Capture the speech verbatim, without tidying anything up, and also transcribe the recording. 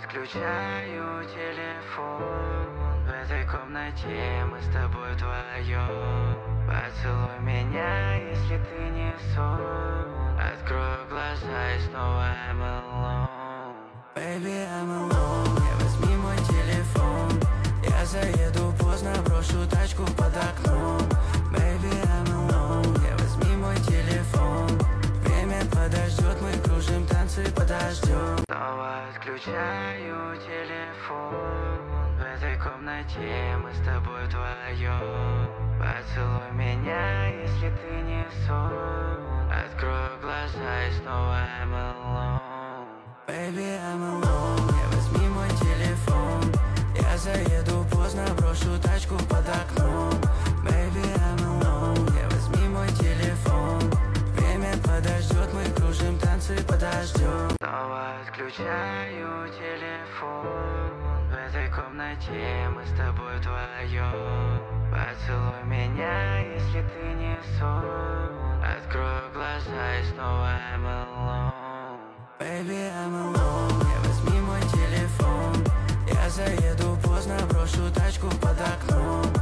отключаю телефон. В этой комнате мы с тобой вдвоем. Поцелуй меня, если ты не сон. Открою глаза и снова I'm alone. Baby, I'm alone. Не возьми мой телефон. Я заеду поздно, брошу тачку под окном. Baby, I'm alone. Не возьми мой телефон. Время подождет, мы кружим танцы под дождем. Снова отключаю телефон. В этой комнате мы с тобой вдвоем. Поцелуй меня, если ты не сон. Открою глаза и снова I'm alone. Baby, I'm alone. Не возьми мой телефон. Я заеду поздно, брошу тачку под окном. Baby, I'm alone. Не возьми мой телефон. Время подождет, мы кружим танцы под дождем. Снова отключаю телефон. В этой комнате мы с тобой вдвоем. Поцелуй меня, если ты не сон. Открою глаза и снова I'm alone. Baby, I'm alone. Не возьми мой телефон. Я заеду поздно, брошу тачку под окном.